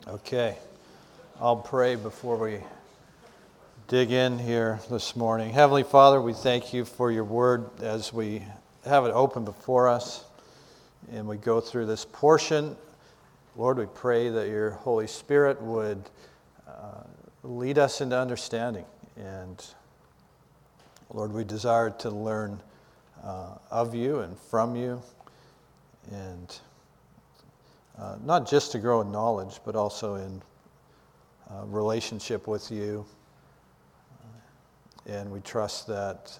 Okay, I'll pray before we dig in here this morning. Heavenly Father, we thank you for your word as we have it open before us and we go through this portion. Lord, we pray that your Holy Spirit would lead us into understanding. And Lord, we desire to learn of you and from you, and not just to grow in knowledge, but also in relationship with you. And we trust that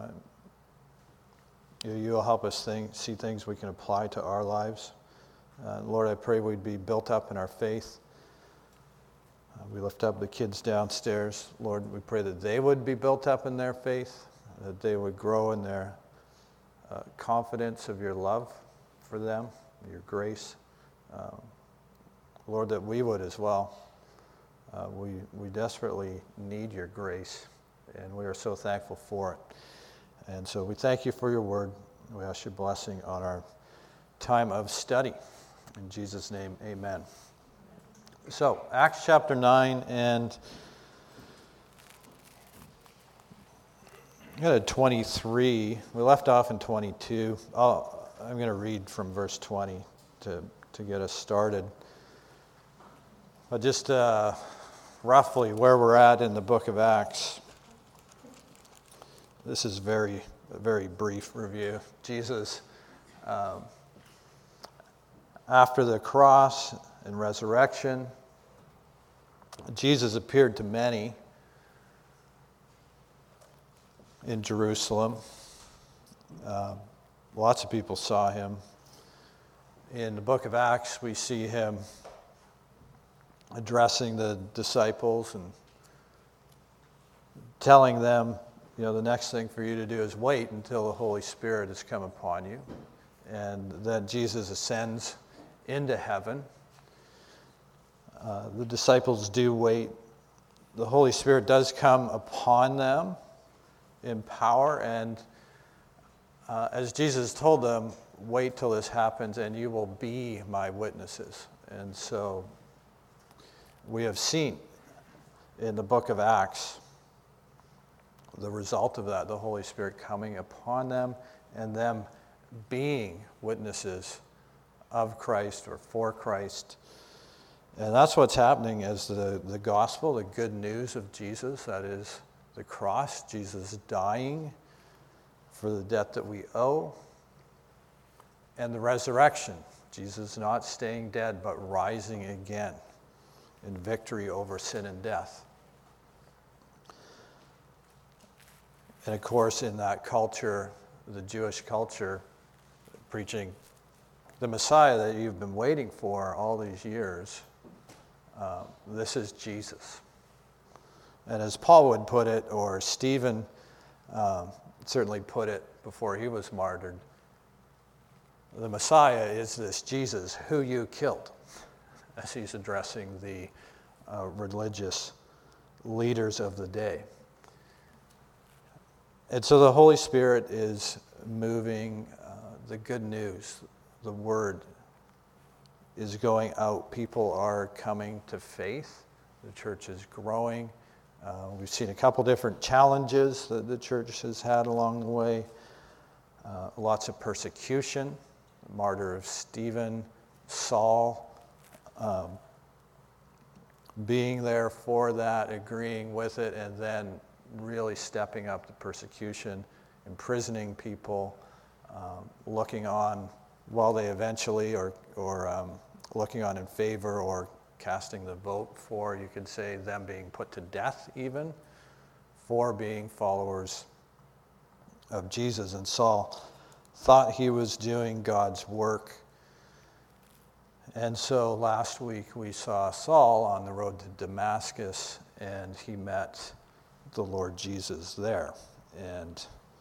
you'll help us see things we can apply to our lives. Lord, I pray we'd be built up in our faith. We lift up the kids downstairs. Lord, we pray that they would be built up in their faith, that they would grow in their confidence of your love for them, your grace. Lord, that we would as well. We desperately need your grace, and we are so thankful for it. And so we thank you for your word. We ask your blessing on our time of study. In Jesus' name, amen. So, Acts chapter 9, and go to 23. We left off in 22. I'm going to read from verse 20 to get us started. But just roughly where we're at in the book of Acts. This is a very brief review. Jesus, after the cross and resurrection, Jesus appeared to many in Jerusalem. Lots of people saw him. In the book of Acts, we see him addressing the disciples and telling them, the next thing for you to do is wait until the Holy Spirit has come upon you. And then Jesus ascends into heaven. The disciples do wait. The Holy Spirit does come upon them in power, and as Jesus told them, wait till this happens and you will be my witnesses. And so we have seen in the book of Acts the result of that, the Holy Spirit coming upon them and them being witnesses of Christ or for Christ. And that's what's happening as the gospel, the good news of Jesus, that is the cross, Jesus dying for the debt that we owe, and the resurrection, Jesus not staying dead but rising again in victory over sin and death. And of course, in that culture, the Jewish culture, preaching the Messiah that you've been waiting for all these years, this is Jesus. And as Paul would put it, or Stephen certainly put it before he was martyred, the Messiah is this Jesus who you killed, as he's addressing the religious leaders of the day. And so the Holy Spirit is moving the good news, the word is going out. People are coming to faith. The church is growing. We've seen a couple different challenges that the church has had along the way. Lots of persecution, martyr of Stephen, Saul, being there for that, agreeing with it, and then really stepping up the persecution, imprisoning people, looking on while they eventually, or looking on in favor, or casting the vote for, you could say, them being put to death even, for being followers of Jesus. And Saul thought he was doing God's work. And so last week we saw Saul on the road to Damascus, and he met the Lord Jesus there. And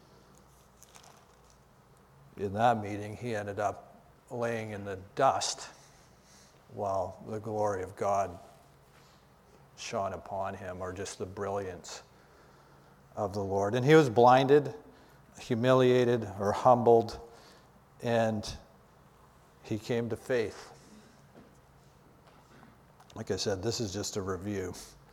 in that meeting, he ended up laying in the dust while the glory of God shone upon him, or just the brilliance of the Lord. And he was blinded, humiliated, or humbled, and he came to faith. like I said, this is just a review.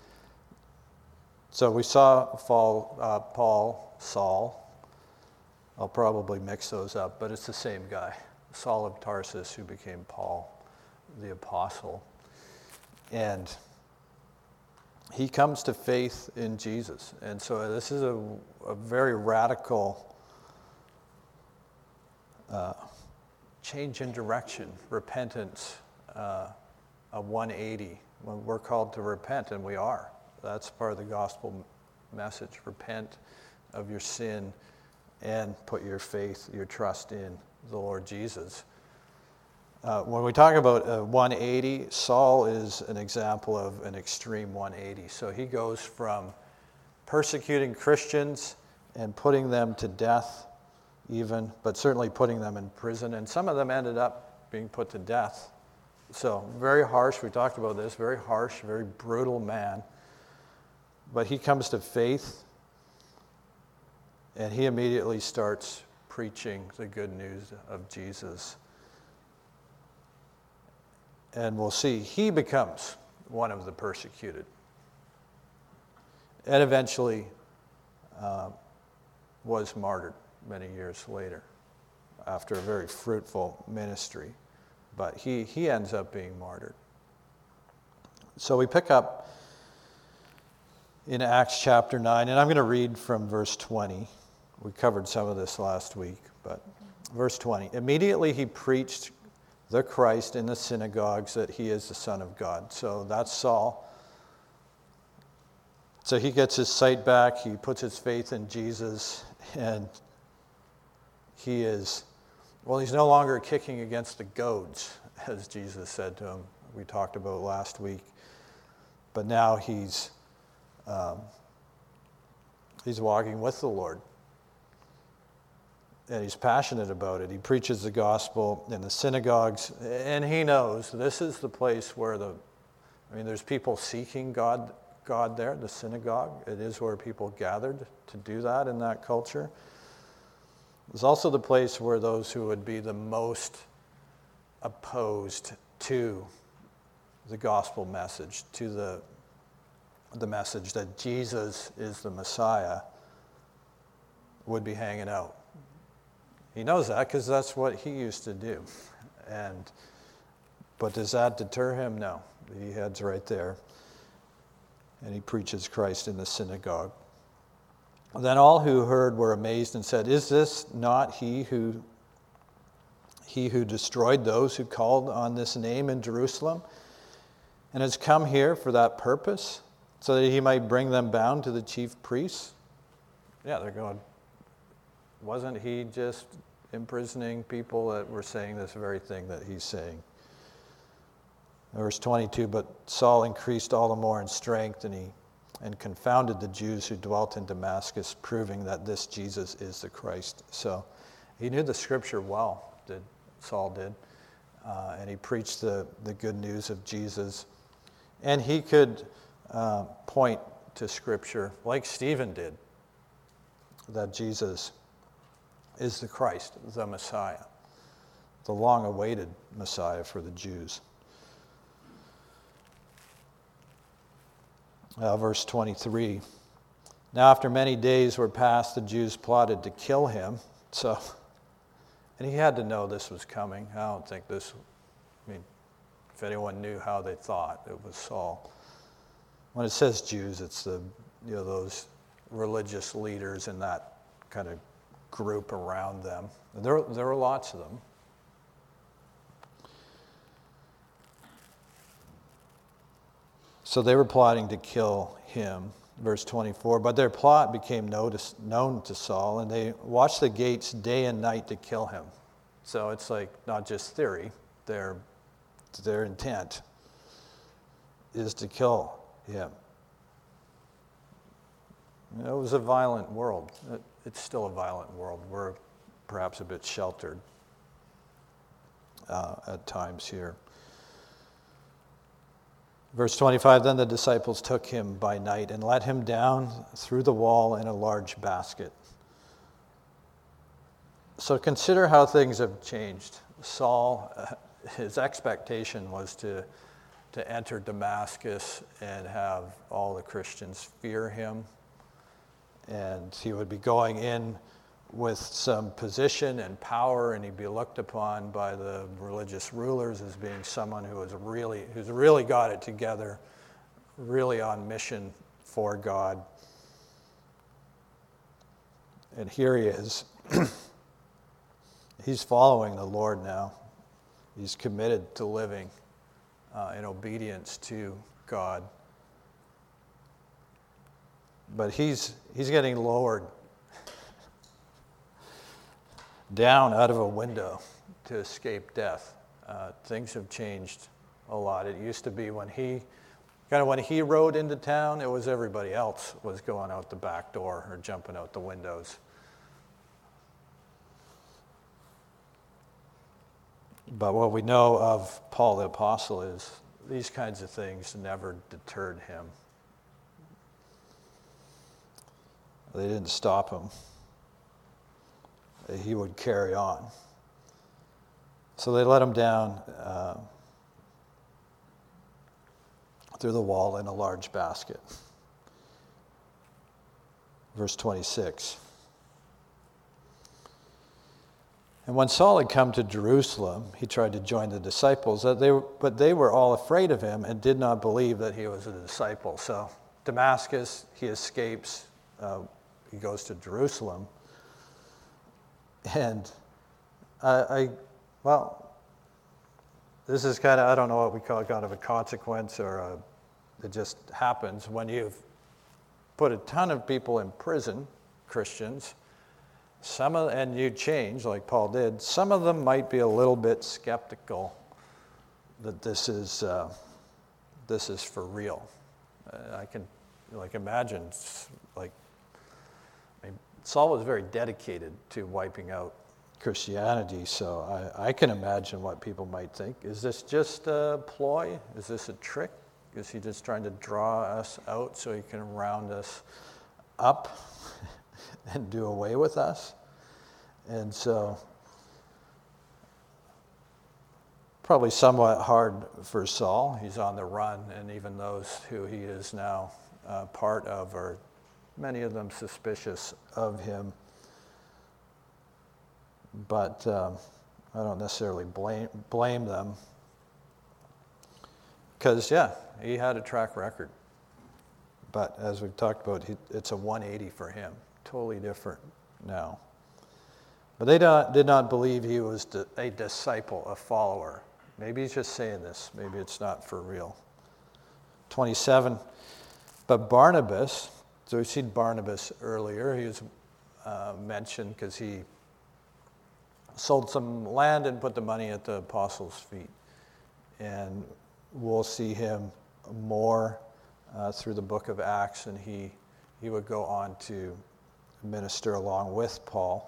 So we saw Paul, Saul. I'll probably mix those up, but it's the same guy. Saul of Tarsus, who became Paul, the apostle. And he comes to faith in Jesus. And so this is a very radical change in direction, repentance, a 180. When we're called to repent, and we are. That's part of the gospel message. Repent of your sin and put your faith, your trust in the Lord Jesus. When we talk about 180, Saul is an example of an extreme 180. So he goes from persecuting Christians and putting them to death even, but certainly putting them in prison. And some of them ended up being put to death. So very harsh, we talked about this, very harsh, very brutal man. But he comes to faith, and he immediately starts preaching the good news of Jesus. And we'll see, he becomes one of the persecuted. And eventually was martyred many years later after a very fruitful ministry. But he ends up being martyred. So we pick up in Acts chapter 9, and I'm going to read from verse 20. We covered some of this last week, but verse 20. Immediately he preached the Christ in the synagogues that he is the Son of God. So that's Saul. So he gets his sight back, he puts his faith in Jesus, and he's no longer kicking against the goads, as Jesus said to him. We talked about last week. But now he's walking with the Lord. And he's passionate about it. He preaches the gospel in the synagogues, and he knows this is the place where there's people seeking God there, the synagogue. It is where people gathered to do that in that culture. It's also the place where those who would be the most opposed to the gospel message, to the message that Jesus is the Messiah, would be hanging out. He knows that because that's what he used to do. But does that deter him? No. He heads right there, and he preaches Christ in the synagogue. Then all who heard were amazed and said, "Is this not he who destroyed those who called on this name in Jerusalem, and has come here for that purpose, so that he might bring them bound to the chief priests?" Yeah, they're going, wasn't he just imprisoning people that were saying this very thing that he's saying? Verse 22, but Saul increased all the more in strength, and confounded the Jews who dwelt in Damascus, proving that this Jesus is the Christ. So he knew the scripture well, Saul did. And he preached the good news of Jesus. And he could point to scripture, like Stephen did, that Jesus is the Christ, the Messiah, the long-awaited Messiah for the Jews. Verse 23. Now after many days were passed, the Jews plotted to kill him. And he had to know this was coming. I don't think if anyone knew how they thought, it was Saul. When it says Jews, it's those religious leaders and that kind of group around them. There were lots of them. So they were plotting to kill him. Verse 24, but their plot became known to Saul, and they watched the gates day and night to kill him. So it's like not just theory, their intent is to kill him. It was a violent world. It's still a violent world. We're perhaps a bit sheltered at times here. Verse 25, then the disciples took him by night and let him down through the wall in a large basket. So consider how things have changed. Saul, his expectation was to to enter Damascus and have all the Christians fear him. And he would be going in with some position and power, and he'd be looked upon by the religious rulers as being someone who's really got it together, really on mission for God. And here he is. He's following the Lord now. He's committed to living in obedience to God. But he's getting lowered down out of a window to escape death. Things have changed a lot. It used to be when he rode into town, it was everybody else was going out the back door or jumping out the windows. But what we know of Paul the Apostle is these kinds of things never deterred him. They didn't stop him. He would carry on. So they let him down through the wall in a large basket. Verse 26. And when Saul had come to Jerusalem, he tried to join the disciples, but they were all afraid of him and did not believe that he was a disciple. So Damascus, he escapes. He goes to Jerusalem. And this is kind of, I don't know what we call it, kind of a consequence, or it just happens when you've put a ton of people in prison, Christians. And you change, like Paul did. Some of them might be a little bit skeptical that this is for real. I can imagine, Saul was very dedicated to wiping out Christianity, so I can imagine what people might think. Is this just a ploy? Is this a trick? Is he just trying to draw us out so he can round us up and do away with us? And so, probably somewhat hard for Saul. He's on the run, and even those who he is now part of are, many of them, suspicious of him. But I don't necessarily blame them. Because, he had a track record. But as we've talked about, it's a 180 for him. Totally different now. But they did not believe he was a disciple, a follower. Maybe he's just saying this. Maybe it's not for real. 27. But Barnabas, so we've seen Barnabas earlier. He was mentioned because he sold some land and put the money at the apostles' feet. And we'll see him more through the book of Acts, and he would go on to minister along with Paul.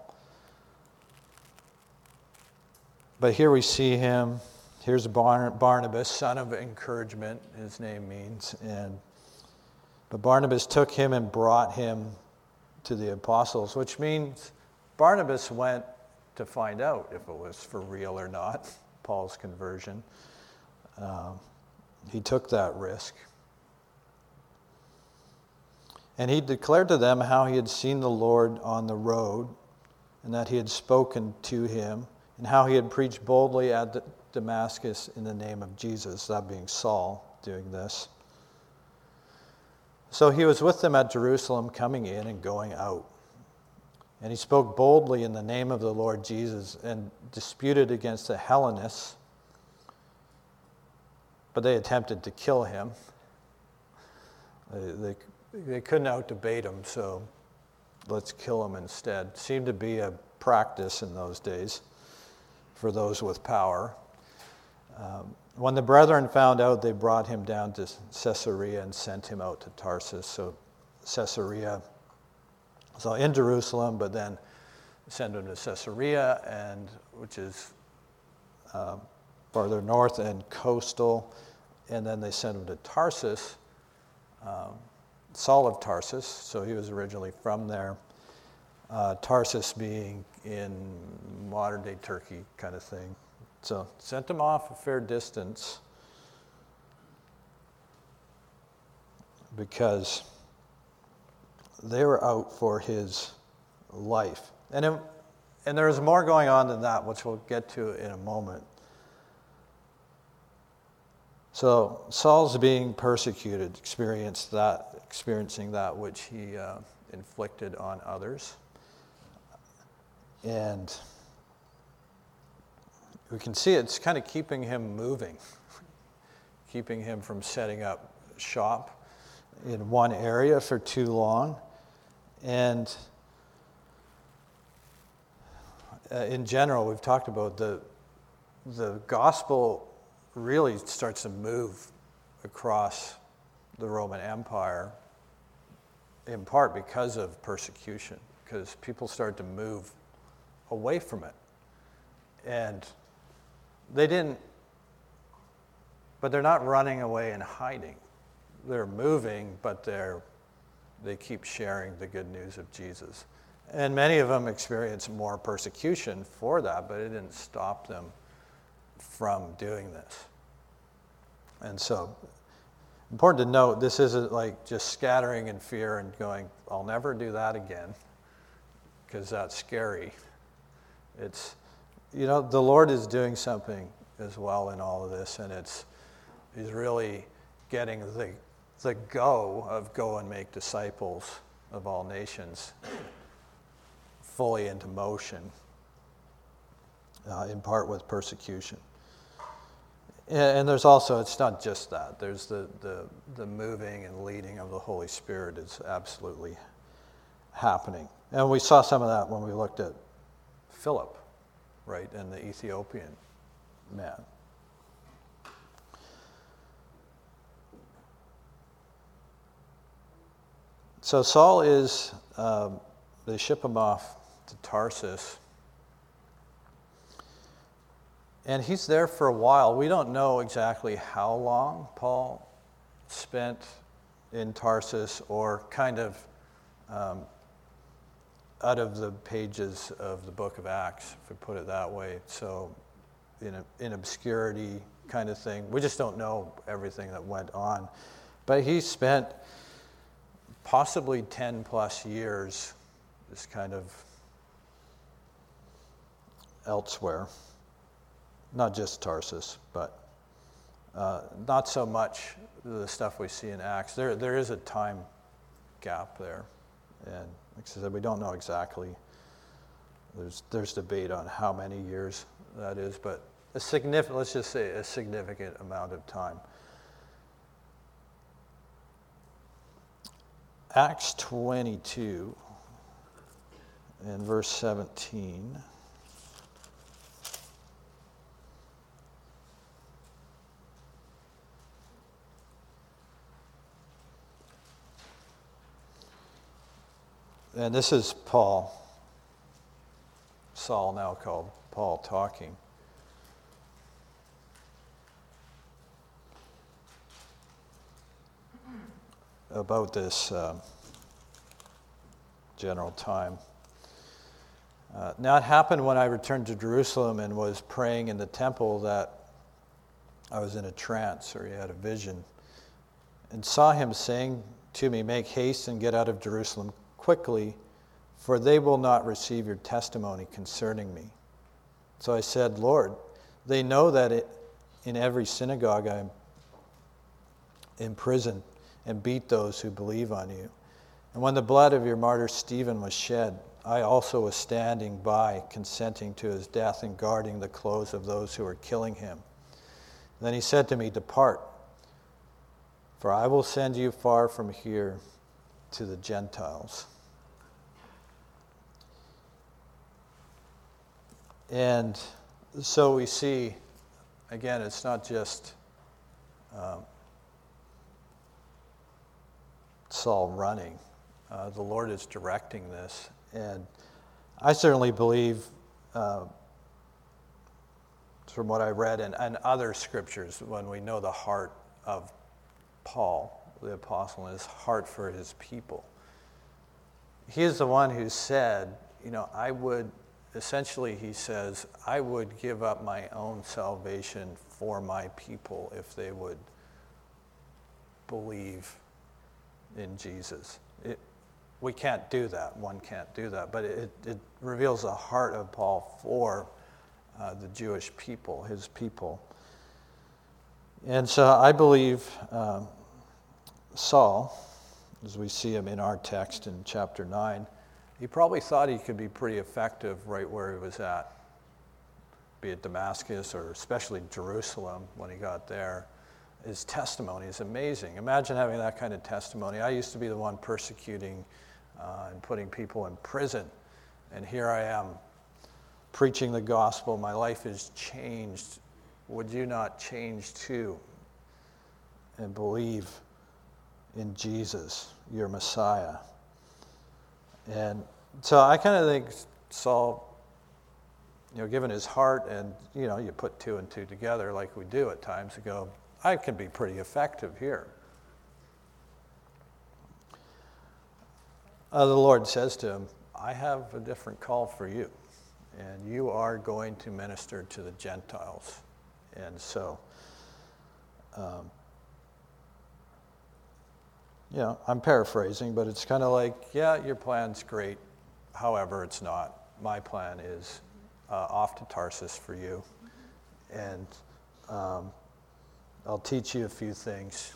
But here we see him. Here's Barnabas, son of encouragement, his name means. But Barnabas took him and brought him to the apostles, which means Barnabas went to find out if it was for real or not, Paul's conversion. He took that risk. And he declared to them how he had seen the Lord on the road, and that he had spoken to him, and how he had preached boldly at Damascus in the name of Jesus, that being Saul doing this. So he was with them at Jerusalem, coming in and going out. And he spoke boldly in the name of the Lord Jesus and disputed against the Hellenists, but they attempted to kill him. They couldn't out-debate him, so let's kill him instead. Seemed to be a practice in those days for those with power. When the brethren found out, they brought him down to Caesarea and sent him out to Tarsus. So Caesarea, so in Jerusalem, but then send him to Caesarea, which is farther north and coastal, and then they sent him to Tarsus, Saul of Tarsus, so he was originally from there. Tarsus being in modern-day Turkey kind of thing. So sent him off a fair distance. because they were out for his life. And there's more going on than that, which we'll get to in a moment. So Saul's being persecuted, experiencing that which he inflicted on others. And we can see it's kind of keeping him moving, keeping him from setting up shop in one area for too long. And in general, we've talked about the gospel really starts to move across the Roman Empire, in part because of persecution, because people start to move away from it. And but they're not running away and hiding. They're moving, but they keep sharing the good news of Jesus. And many of them experience more persecution for that, but it didn't stop them from doing this. And so, important to note, this isn't like just scattering in fear and going, I'll never do that again, because that's scary. It's, the Lord is doing something as well in all of this, and He's really getting the go and make disciples of all nations fully into motion, in part with persecution. And there's also, it's not just that. There's the moving and leading of the Holy Spirit is absolutely happening. And we saw some of that when we looked at Philip, right, and the Ethiopian man. So Saul they ship him off to Tarsus. And he's there for a while. We don't know exactly how long Paul spent in Tarsus, or kind of out of the pages of the book of Acts, if we put it that way. So in obscurity kind of thing. We just don't know everything that went on. But he spent possibly 10 plus years just kind of elsewhere. Not just Tarsus, but not so much the stuff we see in Acts. There is a time gap there. And like I said, we don't know exactly. There's debate on how many years that is, but let's just say a significant amount of time. Acts 22 and verse 17. And this is Saul now called Paul, talking. About this general time. Now it happened when I returned to Jerusalem and was praying in the temple that I was in a trance, or he had a vision, and saw him saying to me, "Make haste and get out of Jerusalem quickly, for they will not receive your testimony concerning me." So I said, "Lord, they know that in every synagogue I am imprisoned and beat those who believe on you. And when the blood of your martyr Stephen was shed, I also was standing by, consenting to his death and guarding the clothes of those who were killing him." Then he said to me, "Depart, for I will send you far from here to the Gentiles." And so we see, again, it's not just Saul running. The Lord is directing this. And I certainly believe, from what I read and other scriptures, when we know the heart of Paul, the apostle, and his heart for his people, he is the one who said, essentially he says, I would give up my own salvation for my people if they would believe in Jesus. We can't do that. One can't do that. But it reveals the heart of Paul for the Jewish people, his people. And so I believe Saul, as we see him in our text in chapter 9, he probably thought he could be pretty effective right where he was at, be it Damascus or especially Jerusalem when he got there. His testimony is amazing. Imagine having that kind of testimony. I used to be the one persecuting and putting people in prison, and here I am preaching the gospel. My life is changed. Would you not change too and believe in Jesus, your Messiah? And so I kind of think Saul, given his heart, and you put two and two together like we do at times, and go, I can be pretty effective here. The Lord says to him, I have a different call for you, and you are going to minister to the Gentiles. And so, I'm paraphrasing, but it's kind of like, yeah, your plan's great. However, it's not. My plan is off to Tarsus for you, and I'll teach you a few things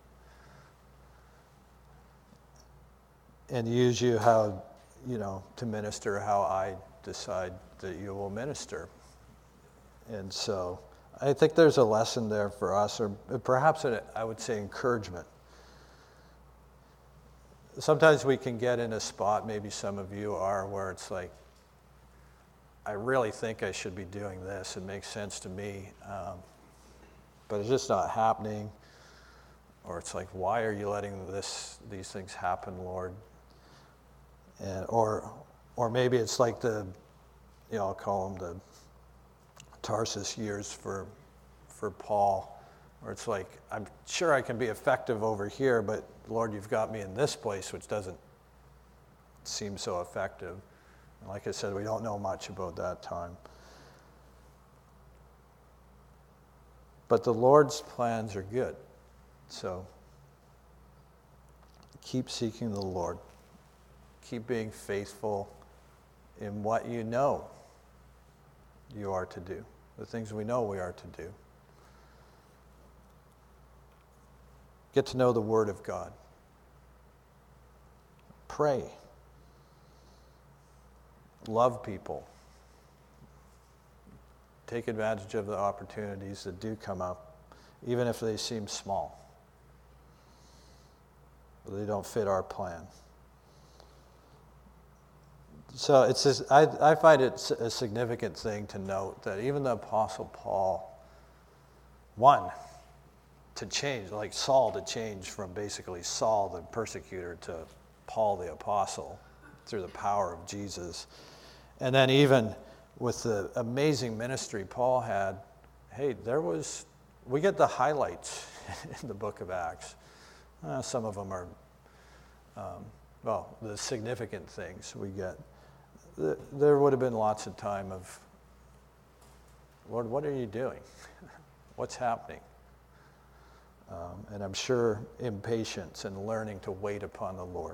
and use you how, to minister how I decide that you will minister. And so I think there's a lesson there for us, or perhaps I would say encouragement. Sometimes we can get in a spot, maybe some of you are, where it's like, I really think I should be doing this. It makes sense to me, but it's just not happening. Or it's like, why are you letting these things happen, Lord? And or maybe it's like I'll call them the Tarsus years for Paul, where it's like, I'm sure I can be effective over here, but Lord, you've got me in this place, which doesn't seem so effective. And like I said, we don't know much about that time. But the Lord's plans are good. So keep seeking the Lord. Keep being faithful in what you know you are to do, the things we know we are to do. Get to know the Word of God. Pray. Love people. Take advantage of the opportunities that do come up, even if they seem small, or they don't fit our plan. So it's just, I find it a significant thing to note that even the Apostle Paul, to change, like Saul to change from basically Saul the persecutor to Paul the apostle through the power of Jesus. And then even with the amazing ministry Paul had, we get the highlights in the book of Acts. Some of them are, the significant things we get. There would have been lots of time of, Lord, what are you doing? What's happening? And I'm sure impatience and learning to wait upon the Lord.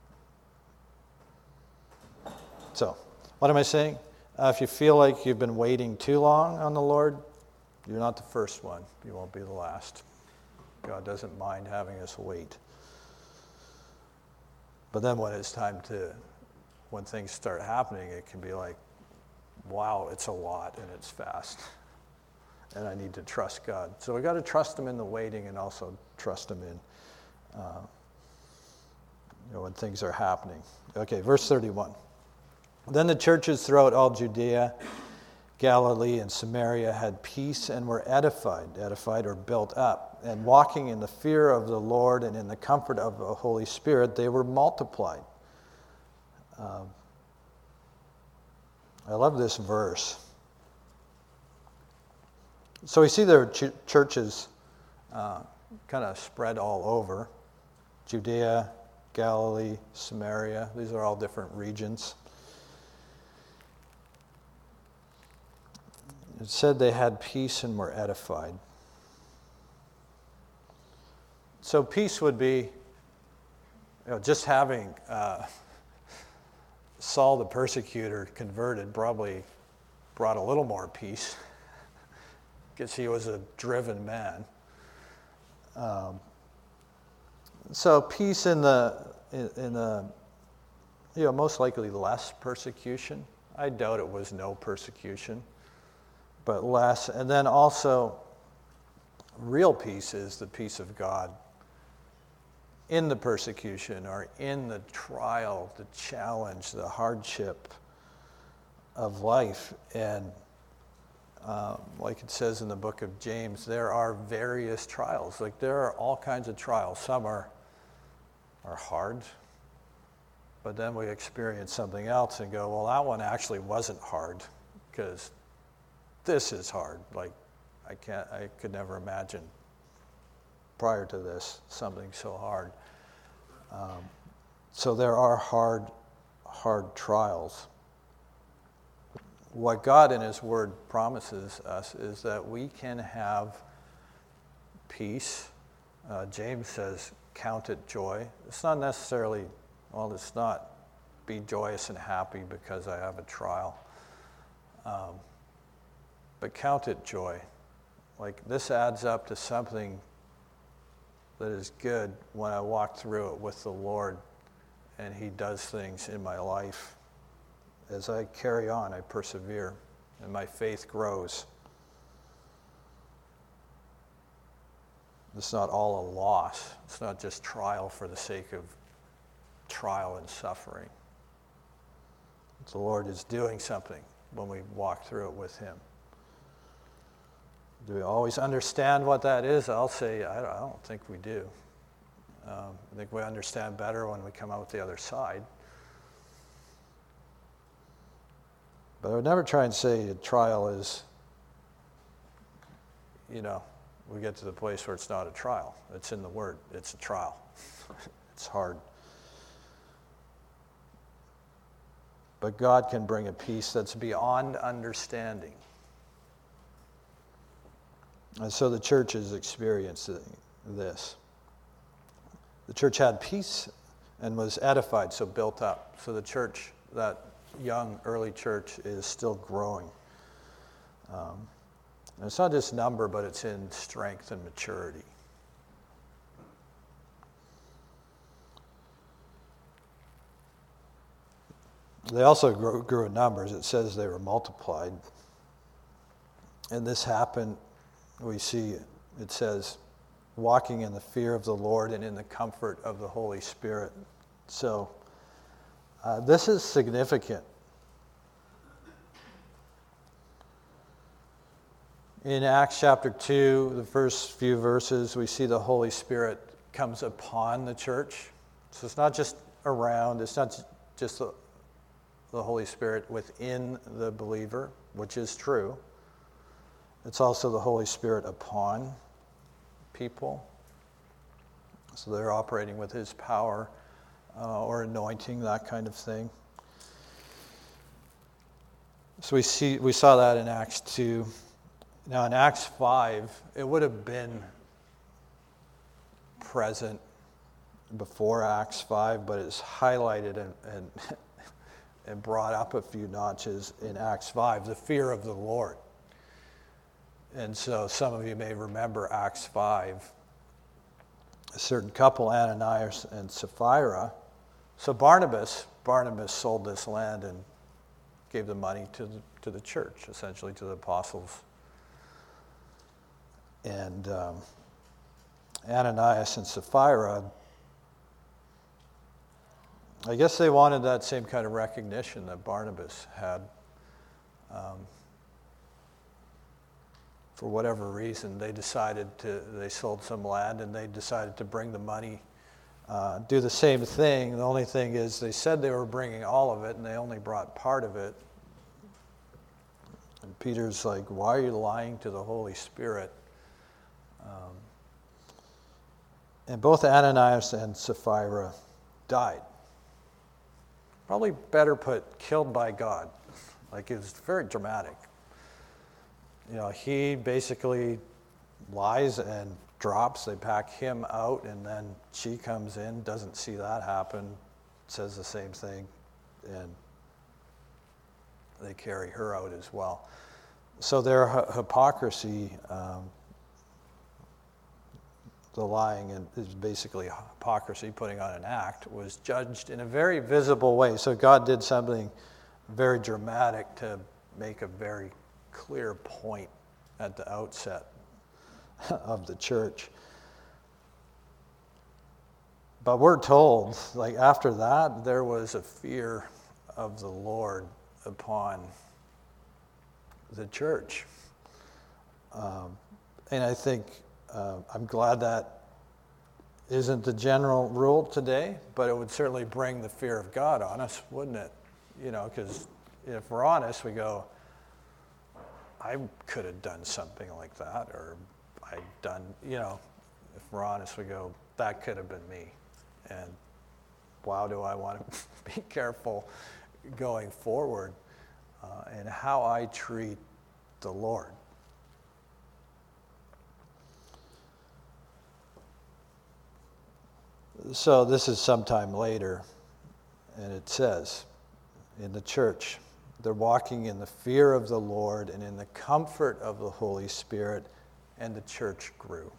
So, what am I saying? If you feel like you've been waiting too long on the Lord, you're not the first one. You won't be the last. God doesn't mind having us wait. But then when things start happening, it can be like, wow, it's a lot and it's fast. And I need to trust God. So we got to trust Him in the waiting and also trust Him in when things are happening. Okay, verse 31. Then the churches throughout all Judea, Galilee, and Samaria had peace and were edified or built up. And walking in the fear of the Lord and in the comfort of the Holy Spirit, they were multiplied. I love this verse. So we see there are churches kind of spread all over. Judea, Galilee, Samaria. These are all different regions. It said they had peace and were edified. So peace would be just having Saul the persecutor converted probably brought a little more peace because he was a driven man. So peace in the most likely less persecution. I doubt it was no persecution, but less. And then also, real peace is the peace of God in the persecution or in the trial, the challenge, the hardship of life. And like it says in the book of James, there are various trials. Like there are all kinds of trials. Some are hard, but then we experience something else and go, well, that one actually wasn't hard because this is hard. Like I could never imagine prior to this something so hard. So there are hard trials. What God in His Word promises us is that we can have peace. James says, count it joy. It's not necessarily, it's not be joyous and happy because I have a trial. But count it joy. Like this adds up to something that is good when I walk through it with the Lord and He does things in my life. As I carry on, I persevere and my faith grows. It's not all a loss. It's not just trial for the sake of trial and suffering. The Lord is doing something when we walk through it with Him. Do we always understand what that is? I'll say I don't think we do. I think we understand better when we come out the other side. But I would never try and say a trial is, we get to the place where it's not a trial. It's in the Word. It's a trial. It's hard. But God can bring a peace that's beyond understanding. And so the church is experiencing this. The church had peace and was edified, so built up. So the church, that young, early church, is still growing. And it's not just number, but it's in strength and maturity. They also grew in numbers. It says they were multiplied. And this happened, we see, it says, walking in the fear of the Lord and in the comfort of the Holy Spirit. So this is significant. In Acts chapter 2, the first few verses, we see the Holy Spirit comes upon the church. So it's not just around, it's not just the Holy Spirit within the believer, which is true. It's also the Holy Spirit upon people. So they're operating with His power or anointing, that kind of thing. So we saw that in Acts 2. Now in Acts 5, it would have been present before Acts 5, but it's highlighted and brought up a few notches in Acts 5, the fear of the Lord. And so some of you may remember Acts 5, a certain couple, Ananias and Sapphira. So Barnabas sold this land and gave the money to the church, essentially to the apostles. And Ananias and Sapphira, I guess they wanted that same kind of recognition that Barnabas had. For whatever reason, they sold some land and they decided to bring the money, do the same thing. The only thing is they said they were bringing all of it and they only brought part of it. And Peter's like, why are you lying to the Holy Spirit? And both Ananias and Sapphira died. Probably better put, killed by God. Like, it was very dramatic. He basically lies and drops, they pack him out, and then she comes in, doesn't see that happen, says the same thing, and they carry her out as well. So their hypocrisy, the lying is basically hypocrisy, putting on an act, was judged in a very visible way. So God did something very dramatic to make a very clear point at the outset of the church. But we're told, like after that, there was a fear of the Lord upon the church. And I think I'm glad that isn't the general rule today, but it would certainly bring the fear of God on us, wouldn't it? You know, because if we're honest, we go, I could have done something like that, or I've done, you know, if we're honest, we go, that could have been me. And wow, do I want to be careful going forward and how I treat the Lord. So this is sometime later, and it says in the church, they're walking in the fear of the Lord and in the comfort of the Holy Spirit, and the church grew.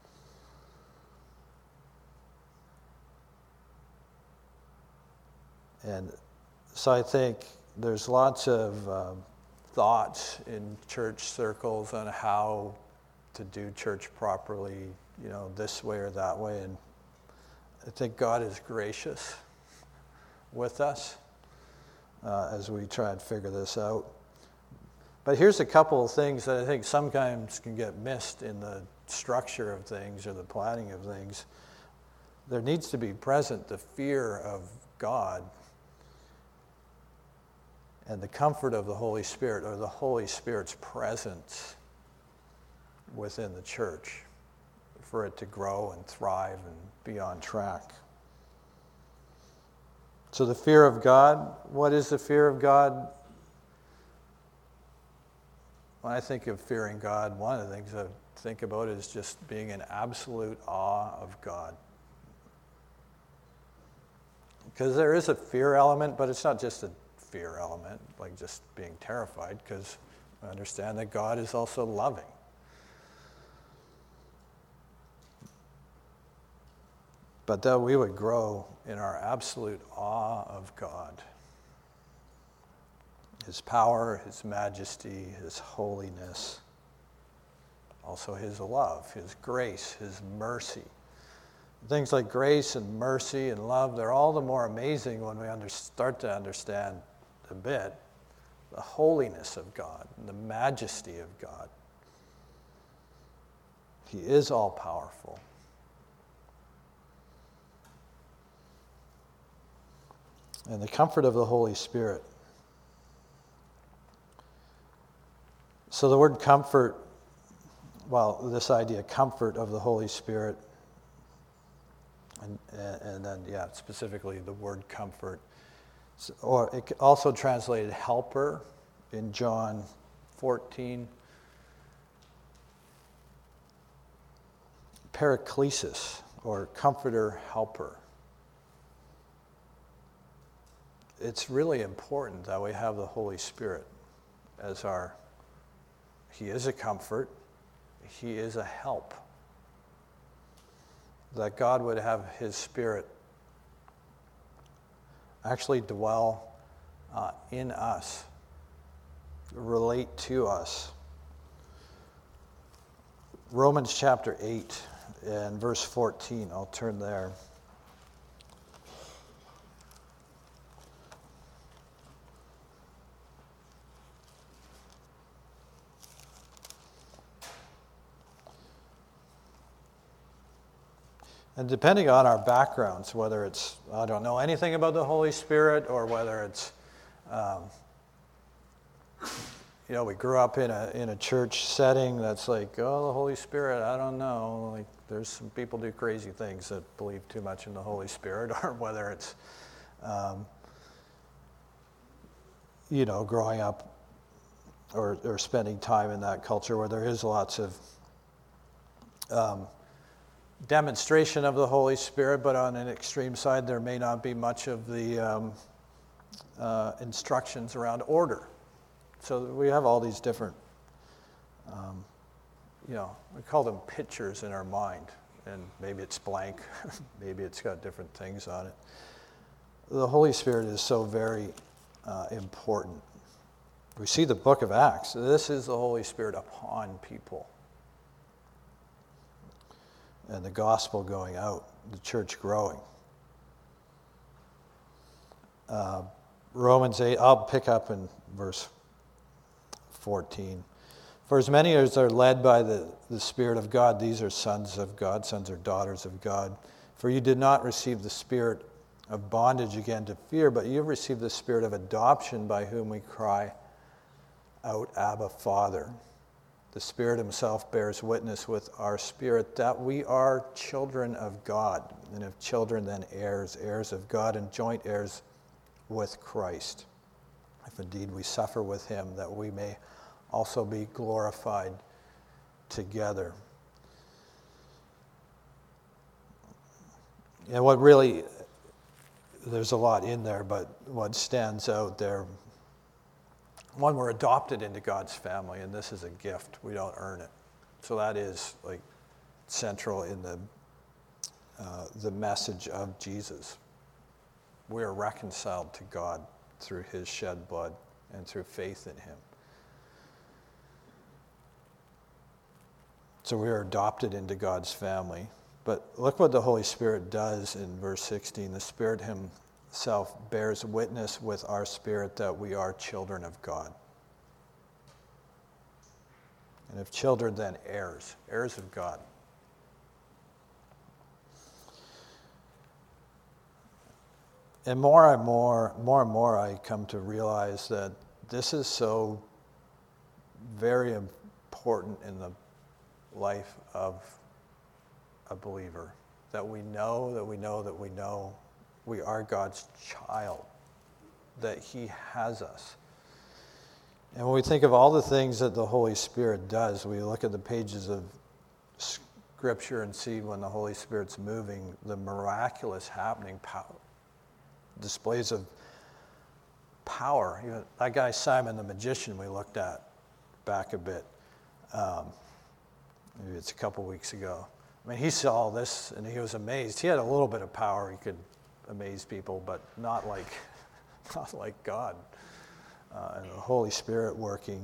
And so I think there's lots of thoughts in church circles on how to do church properly, you know, this way or that way. And I think God is gracious with us as we try and figure this out. But here's a couple of things that I think sometimes can get missed in the structure of things or the planning of things. There needs to be present the fear of God and the comfort of the Holy Spirit, or the Holy Spirit's presence within the church for it to grow and thrive and be on track. So the fear of God, what is the fear of God? When I think of fearing God, one of the things I think about is just being in absolute awe of God. Because there is a fear element, but it's not just a fear element, like just being terrified, because I understand that God is also loving. But that we would grow in our absolute awe of God. His power, His majesty, His holiness, also His love, His grace, His mercy. Things like grace and mercy and love, they're all the more amazing when we start to understand a bit the holiness of God and the majesty of God. He is all powerful. And the comfort of the Holy Spirit. So the word comfort, well, this idea, comfort of the Holy Spirit, and then, specifically the word comfort. Or it also translated helper in John 14. Paraklesis, or comforter, helper. It's really important that we have the Holy Spirit as He is a comfort, He is a help. That God would have His Spirit actually dwell in us, relate to us. Romans chapter 8 and verse 14, I'll turn there. And depending on our backgrounds, whether it's, I don't know anything about the Holy Spirit, or whether it's, we grew up in a church setting that's like, oh, the Holy Spirit, I don't know. Like, there's some people do crazy things that believe too much in the Holy Spirit, or whether it's, growing up or spending time in that culture where there is lots of demonstration of the Holy Spirit, but on an extreme side, there may not be much of the instructions around order. So we have all these different, we call them pictures in our mind, and maybe it's blank, maybe it's got different things on it. The Holy Spirit is so very important. We see the book of Acts. This is the Holy Spirit upon people. And the gospel going out, the church growing. Romans 8, I'll pick up in verse 14. For as many as are led by the Spirit of God, these are sons of God, sons or daughters of God. For you did not receive the spirit of bondage again to fear, but you have received the spirit of adoption by whom we cry out, Abba, Father. The Spirit himself bears witness with our spirit that we are children of God. And if children, then heirs, heirs of God and joint heirs with Christ. If indeed we suffer with him, that we may also be glorified together. And what really, there's a lot in there, but what stands out there, one, we're adopted into God's family, and this is a gift. We don't earn it. So that is like central in the message of Jesus. We are reconciled to God through his shed blood and through faith in him. So we are adopted into God's family. But look what the Holy Spirit does in verse 16. The Spirit himself bears witness with our spirit that we are children of God. And if children, then heirs, heirs of God. And more and more, I come to realize that this is so very important in the life of a believer, that we know we are God's child, that he has us. And when we think of all the things that the Holy Spirit does, we look at the pages of Scripture and see when the Holy Spirit's moving, the miraculous happening, displays of power. Even that guy Simon the magician we looked at back a bit, maybe it's a couple weeks ago. I mean, he saw all this and he was amazed. He had a little bit of power. He could amaze people, but not like God and the Holy Spirit working.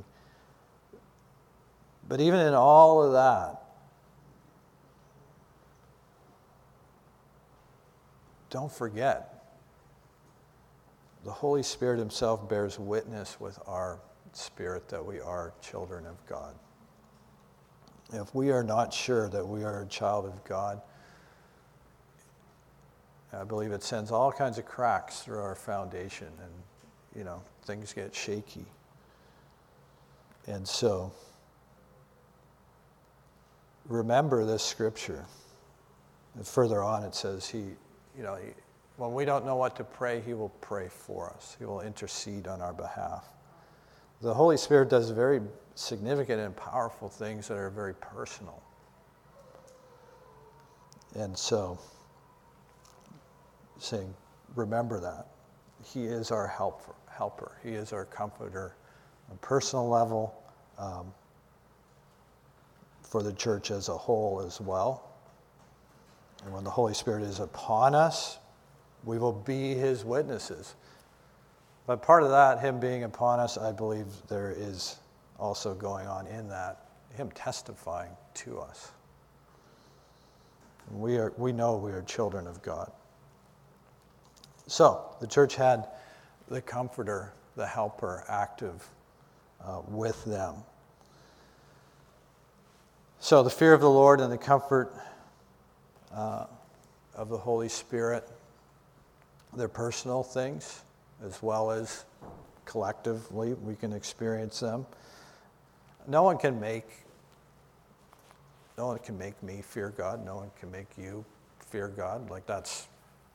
But even in all of that, don't forget, the Holy Spirit himself bears witness with our spirit that we are children of God. If we are not sure that we are a child of God, I believe it sends all kinds of cracks through our foundation, and things get shaky. And so, remember this scripture. And further on it says when we don't know what to pray, he will pray for us. He will intercede on our behalf. The Holy Spirit does very significant and powerful things that are very personal. And so, saying, remember that. He is our helper. He is our comforter on a personal level, for the church as a whole as well. And when the Holy Spirit is upon us, we will be his witnesses. But part of that, him being upon us, I believe there is also going on in that, him testifying to us. We know we are children of God. So, the church had the comforter, the helper, active with them. So, the fear of the Lord and the comfort of the Holy Spirit, they're personal things, as well as collectively we can experience them. No one can make me fear God. No one can make you fear God. Like that's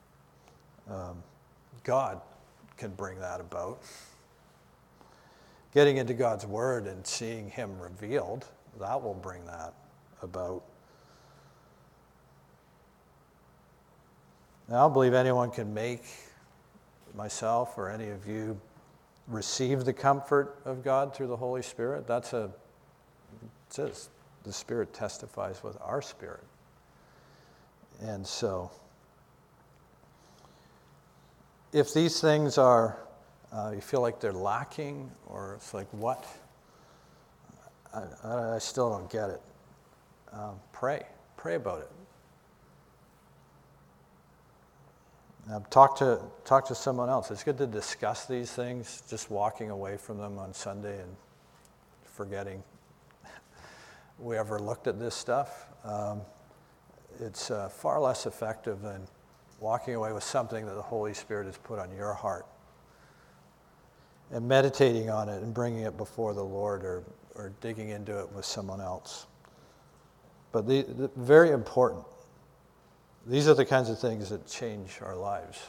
God can bring that about. Getting into God's Word and seeing him revealed, that will bring that about. Now, I don't believe anyone can make myself or any of you receive the comfort of God through the Holy Spirit. It says the Spirit testifies with our spirit. And so, if these things are, you feel like they're lacking, or it's like, what? I still don't get it. Pray about it. Talk to someone else. It's good to discuss these things. Just walking away from them on Sunday and forgetting we ever looked at this stuff. It's far less effective than walking away with something that the Holy Spirit has put on your heart and meditating on it and bringing it before the Lord, or digging into it with someone else. But the very important. These are the kinds of things that change our lives.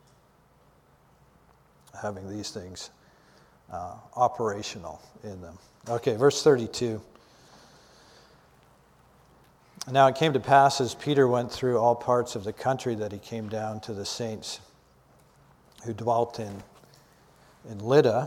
Having these things operational in them. Okay, verse 32. Now it came to pass as Peter went through all parts of the country that he came down to the saints who dwelt in Lydda.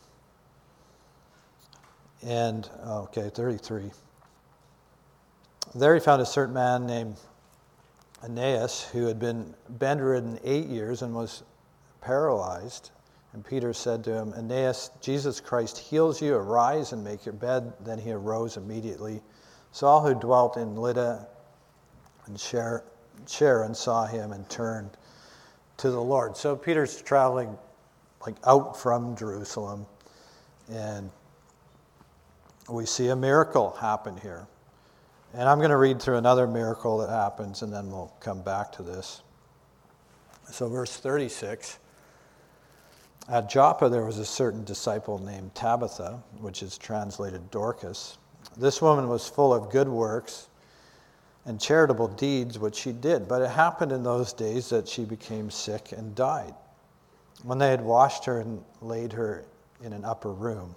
And, 33. There he found a certain man named Aeneas, who had been bedridden 8 years and was paralyzed. And Peter said to him, Aeneas, Jesus Christ heals you. Arise and make your bed. Then he arose immediately. So all who dwelt in Lydda and Sharon saw him and turned to the Lord. So Peter's traveling out from Jerusalem, and we see a miracle happen here. And I'm going to read through another miracle that happens, and then we'll come back to this. So verse 36, at Joppa there was a certain disciple named Tabitha, which is translated Dorcas. This woman was full of good works and charitable deeds, which she did. But it happened in those days that she became sick and died, when they had washed her and laid her in an upper room.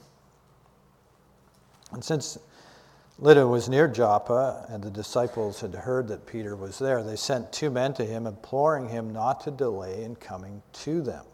And since Lydda was near Joppa, and the disciples had heard that Peter was there, they sent 2 men to him, imploring him not to delay in coming to them.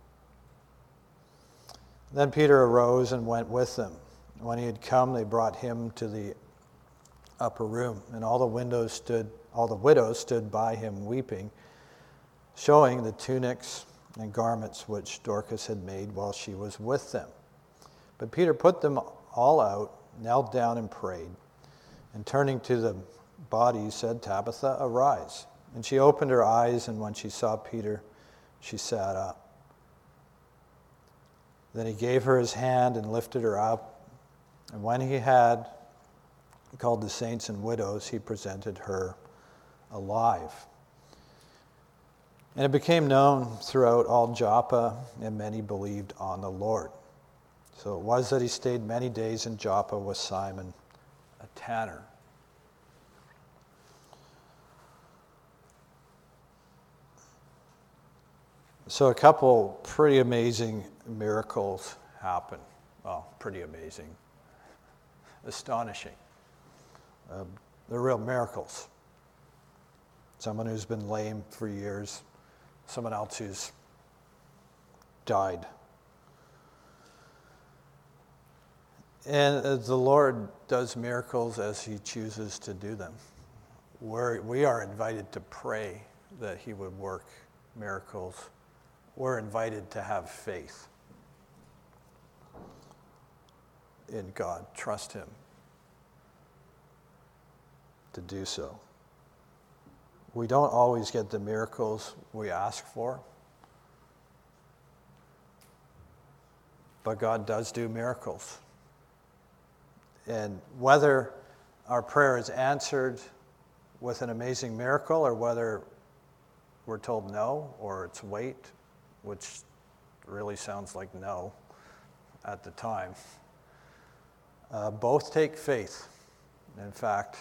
Then Peter arose and went with them. When he had come, they brought him to the upper room, and all the widows stood by him weeping, showing the tunics and garments which Dorcas had made while she was with them. But Peter put them all out, knelt down and prayed, and turning to the body said, Tabitha, arise. And she opened her eyes, and when she saw Peter, she sat up. Then he gave her his hand and lifted her up, and when he had called the saints and widows, he presented her alive. And it became known throughout all Joppa, and many believed on the Lord. So it was that he stayed many days in Joppa with Simon, a tanner. So a couple pretty amazing miracles happen. Well, pretty amazing. Astonishing. They're real miracles. Someone who's been lame for years, someone else who's died. And the Lord does miracles as he chooses to do them. We are invited to pray that he would work miracles. We're invited to have faith in God, trust him to do so. We don't always get the miracles we ask for, but God does do miracles. And whether our prayer is answered with an amazing miracle, or whether we're told no, or it's wait, which really sounds like no at the time, both take faith. In fact,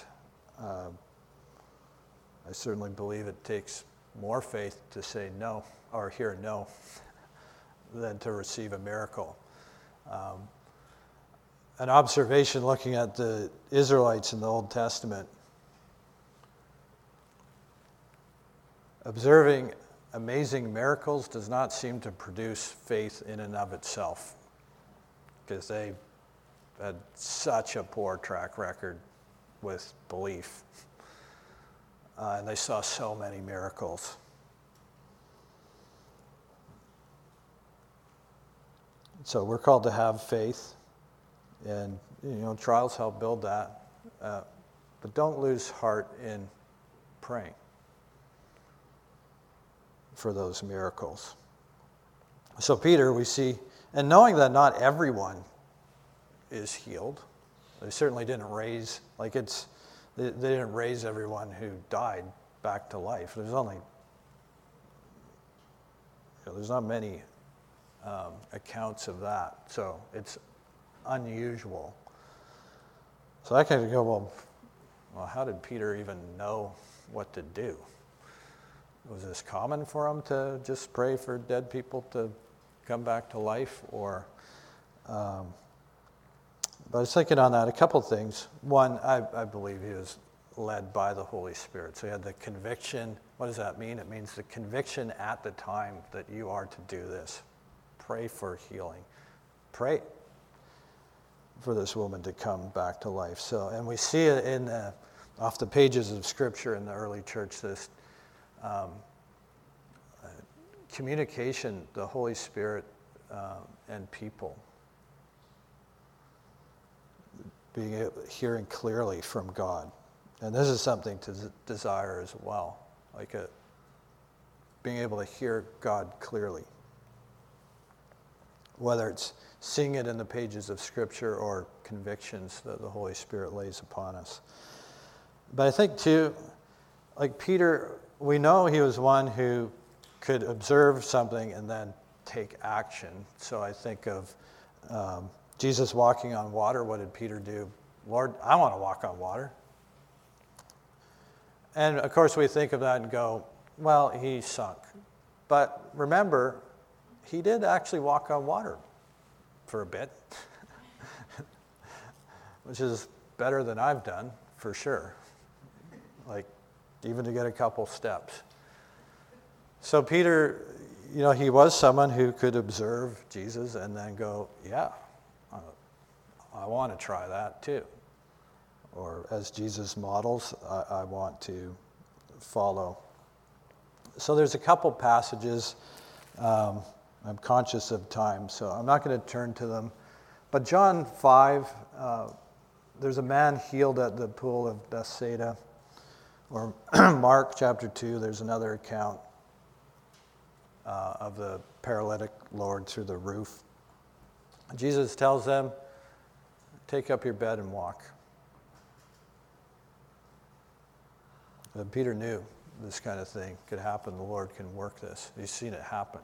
I certainly believe it takes more faith to say no, or hear no, than to receive a miracle. An observation looking at the Israelites in the Old Testament, observing amazing miracles does not seem to produce faith in and of itself, because they had such a poor track record with belief. And they saw so many miracles. So we're called to have faith, and trials help build that. But don't lose heart in praying for those miracles. So Peter, we see, and knowing that not everyone is healed, they certainly didn't raise, they didn't raise everyone who died back to life. There's not many accounts of that, so it's unusual. So I kind of go, well, how did Peter even know what to do? Was this common for him to just pray for dead people to come back to life? Or, but I was thinking on that, a couple things. One, I believe he was led by the Holy Spirit. So he had the conviction. What does that mean? It means the conviction at the time that you are to do this. Pray for healing. Pray for this woman to come back to life. So, and we see it off the pages of Scripture in the early church, this communication, the Holy Spirit and people hearing clearly from God. And this is something to desire as well, being able to hear God clearly. Whether it's seeing it in the pages of Scripture or convictions that the Holy Spirit lays upon us. But I think too, like Peter, we know he was one who could observe something and then take action. So I think of Jesus walking on water. What did Peter do? Lord, I want to walk on water. And of course we think of that and go, well, he sunk. But remember, he did actually walk on water for a bit, which is better than I've done, for sure. Even to get a couple steps. So Peter, he was someone who could observe Jesus and then go, yeah, I want to try that too. Or as Jesus models, I want to follow. So there's a couple passages. I'm conscious of time, so I'm not going to turn to them. But John 5, there's a man healed at the pool of Bethsaida. Or Mark chapter 2, there's another account of the paralytic lowered through the roof. Jesus tells them, take up your bed and walk. And Peter knew this kind of thing could happen. The Lord can work this. He's seen it happen.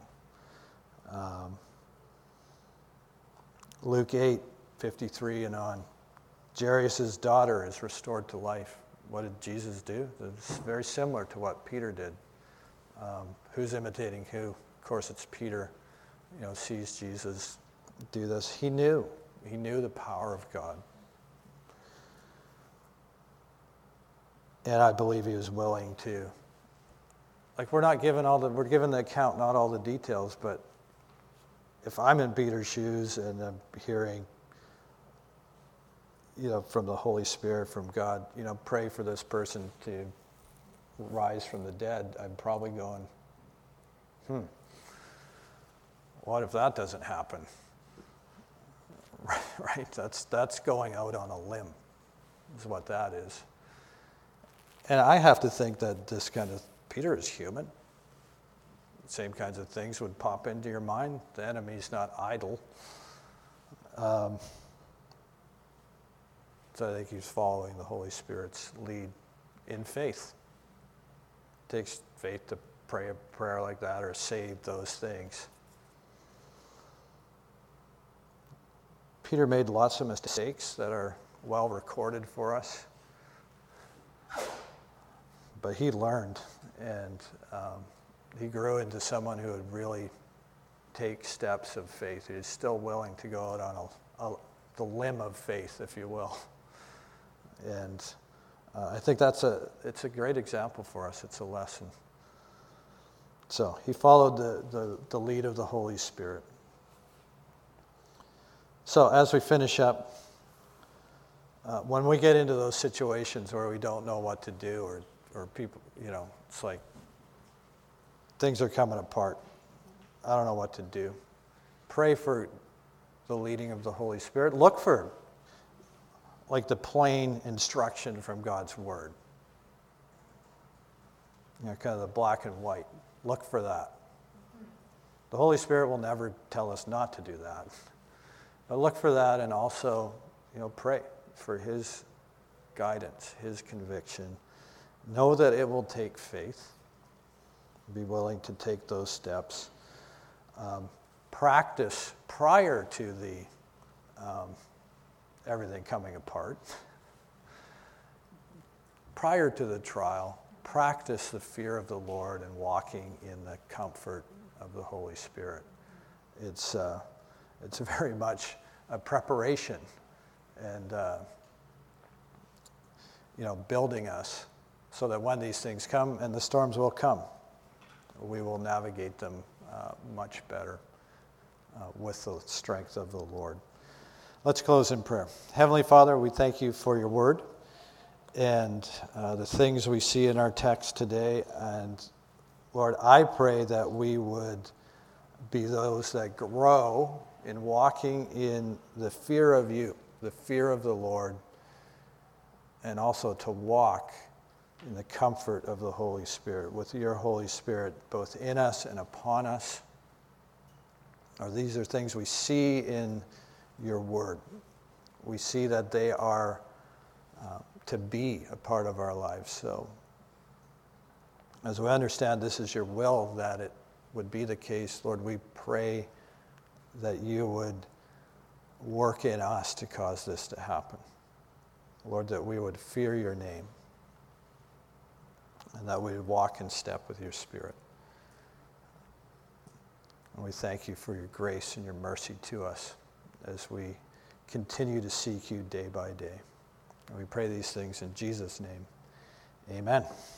Luke 8:53 and on. Jairus' daughter is restored to life. What did Jesus do? It's very similar to what Peter did. Who's imitating who? Of course, it's Peter. Sees Jesus do this. He knew the power of God, and I believe he was willing to. We're not given we're given the account, not all the details. But if I'm in Peter's shoes and I'm hearing, from the Holy Spirit, from God, pray for this person to rise from the dead, I'm probably going, what if that doesn't happen? Right? That's going out on a limb, is what that is. And I have to think that this kind of, Peter is human. Same kinds of things would pop into your mind. The enemy's not idle. So I think he's following the Holy Spirit's lead in faith. It takes faith to pray a prayer like that or say those things. Peter made lots of mistakes that are well recorded for us. But he learned, and he grew into someone who would really take steps of faith. He's still willing to go out on the limb of faith, if you will. And I think it's a great example for us. It's a lesson. So he followed the lead of the Holy Spirit. So as we finish up, when we get into those situations where we don't know what to do, or people, it's like things are coming apart. I don't know what to do. Pray for the leading of the Holy Spirit. Look for like the plain instruction from God's Word. Kind of the black and white. Look for that. The Holy Spirit will never tell us not to do that. But look for that, and also, pray for His guidance, His conviction. Know that it will take faith. Be willing to take those steps. Practice prior to everything coming apart. Prior to the trial, practice the fear of the Lord and walking in the comfort of the Holy Spirit. It's very much a preparation and building us so that when these things come, and the storms will come, we will navigate them much better with the strength of the Lord. Let's close in prayer. Heavenly Father, we thank you for your word and the things we see in our text today. And Lord, I pray that we would be those that grow in walking in the fear of you, the fear of the Lord, and also to walk in the comfort of the Holy Spirit, with your Holy Spirit both in us and upon us. Or these are things we see in your word. We see that they are to be a part of our lives. So as we understand this is your will that it would be the case, Lord, we pray that you would work in us to cause this to happen. Lord, that we would fear your name and that we would walk in step with your Spirit. And we thank you for your grace and your mercy to us as we continue to seek you day by day. And we pray these things in Jesus' name. Amen.